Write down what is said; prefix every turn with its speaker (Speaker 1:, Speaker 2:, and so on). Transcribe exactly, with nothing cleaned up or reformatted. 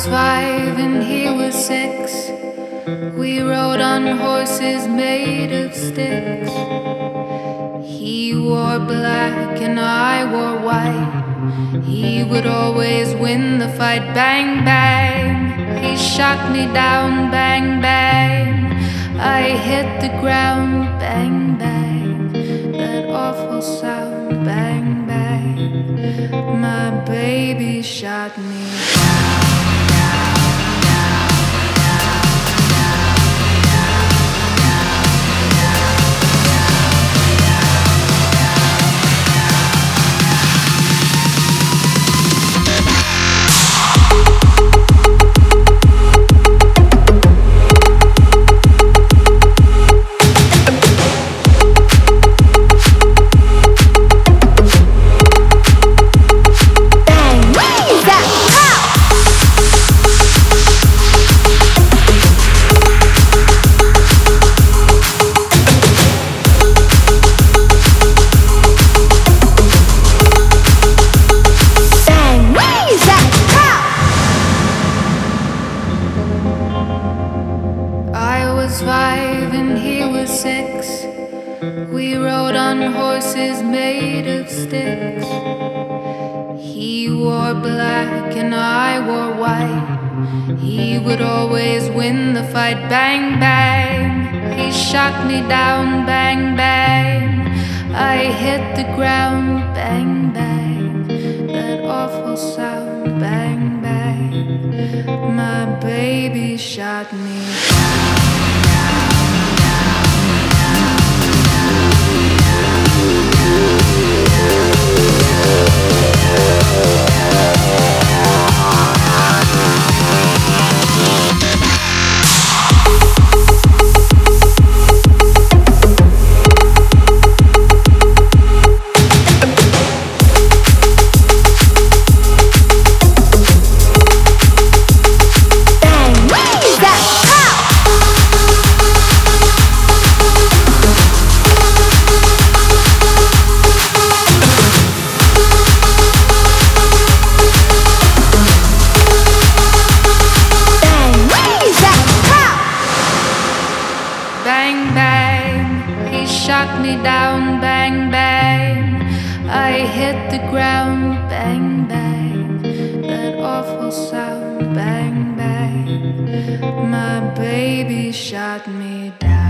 Speaker 1: was five and he was six. We rode on horses made of sticks. He wore black and I wore white. He would always win the fight. Bang, bang. He shot me down. Bang, bang. I hit the ground. Bang, bang. That awful sound. Bang, bang. My baby shot me down. Five and he was six. We rode on horses made of sticks. He wore black and I wore white. He would always win the fight. Bang, bang. He shot me down. Bang, bang. I hit the ground. Bang, bang. That awful sound. Bang, bang. My baby shot me down. Bang, bang, he shot me down. Bang, bang, I hit the ground. Bang, bang, that awful sound. Bang, bang, my baby shot me down.